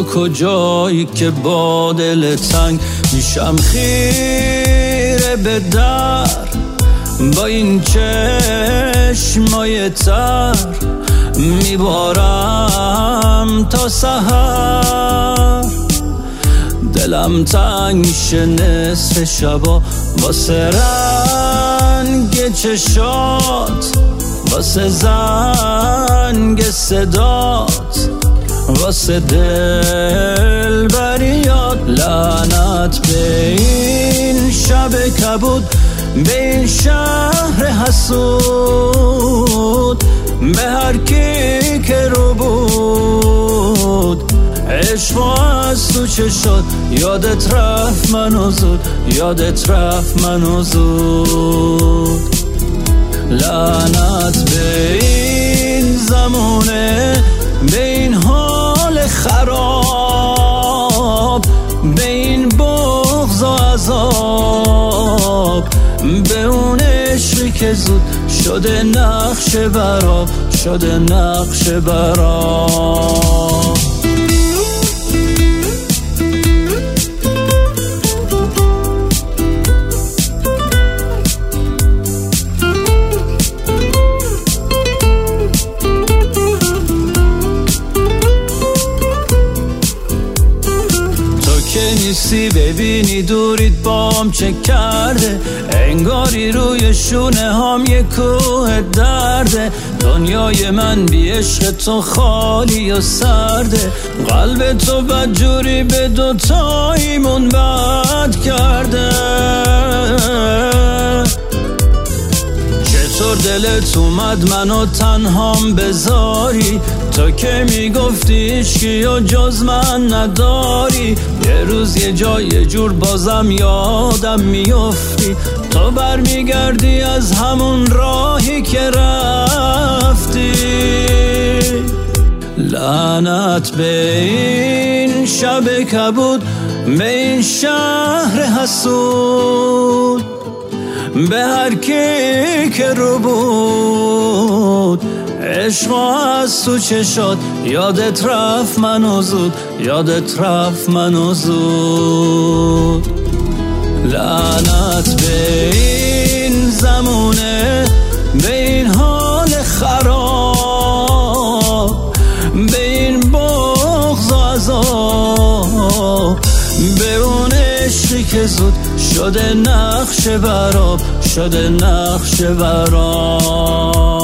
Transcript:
کجایی که با دل تنگ میشم خیره به در، با این چشمای تر میبارم تا سحر. دلم تنگ میشه نصف شبا واسه رنگ چشات، واسه زنگ صدات، واسه دل بریات. لعنت به این شب کبود، به این شهر حسود، به هر کی که رو بود. عشق از تو چشات یادت رفت منو زود، یادت رفت منو زود. لعنت به این زمونه، به این حال خراب، به این بغض و عذاب، به اون عشقی که زود شده نقش برا، شده نقش برا. نیستی ببینی دورید بام چه کرده، انگاری روی شونه هام یه کوه درده. دنیای من بی عشق تو خالی و سرده، قلب تو بدجوری به دوتاییمون بد کرده. چطور دلت اومد منو تنهام بذاری، تو که میگفتی هیچکی و جز من نداری. یه روز یه جا یه جور بازم یادم میافتی، تو برمیگردی از همون راهی که رفتی. لعنت به این شب کبود، به این شهر حسود، به هر کی که رو بود. عشق از تو چشات یادت رفت منو زود، یادت رفت منو زود. لعنت به این زمونه، به این حال خراب، به این بغض و عذاب، به اون عشقی که زود شده نقش برا، شده نقش برا.